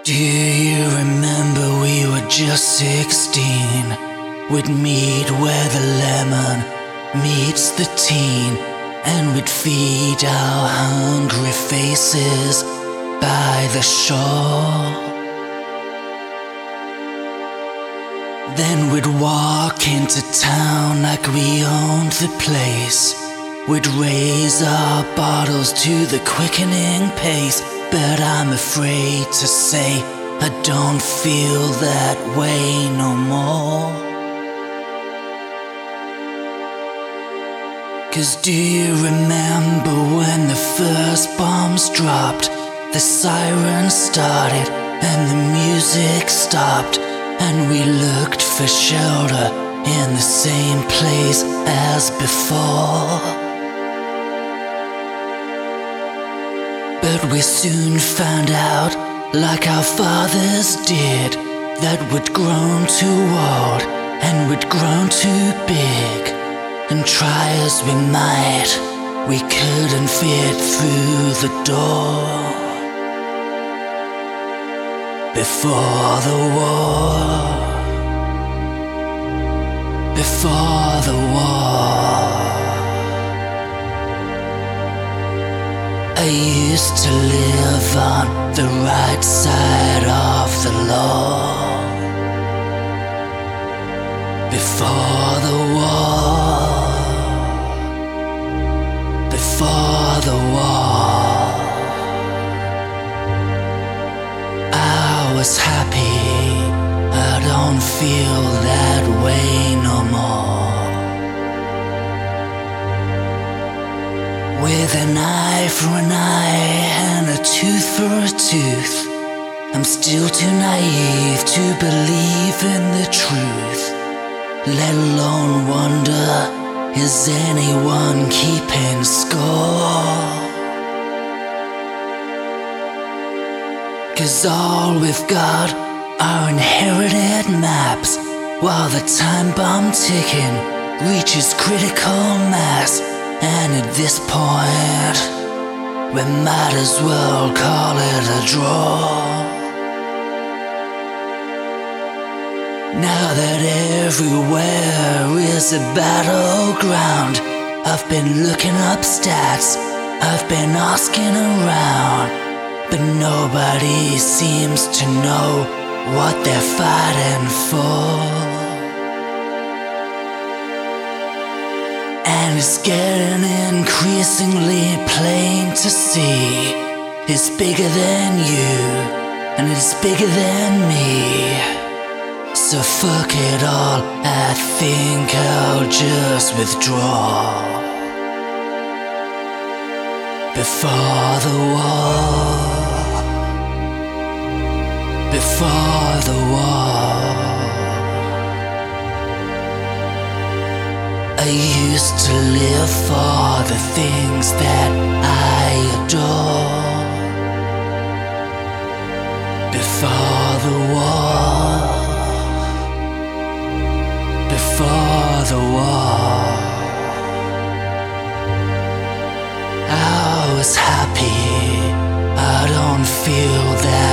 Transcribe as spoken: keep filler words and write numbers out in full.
Do you remember we were just sixteen? We'd meet where the lemon meets the teen, and we'd feed our hungry faces by the shore. Then we'd walk into town like we owned the place. We'd raise our bottles to the quickening pace, but I'm afraid to say I don't feel that way no more. 'Cause do you remember when the first bombs dropped? The sirens started and the music stopped, and we looked for shelter in the same place as before. But we soon found out, like our fathers did, that we'd grown too old and we'd grown too big, and try as we might, we couldn't fit through the door. Before the war, before the war, I used to live on the right side of the law. Before the war, before the war, I was happy. I don't feel that way no more. With an eye for an eye and a tooth for a tooth, I'm still too naive to believe in the truth, let alone wonder, is anyone keeping score? 'Cause all we've got are inherited maps, while the time bomb ticking reaches critical mass. And at this point, we might as well call it a draw. Now that everywhere is a battleground, I've been looking up stats, I've been asking around, but nobody seems to know what they're fighting for. And it's getting increasingly plain to see, it's bigger than you, and it's bigger than me. So fuck it all, I think I'll just withdraw. Before the war, before the war, I used to live for the things that I adore. Before the war, before the war, I was happy. I don't feel that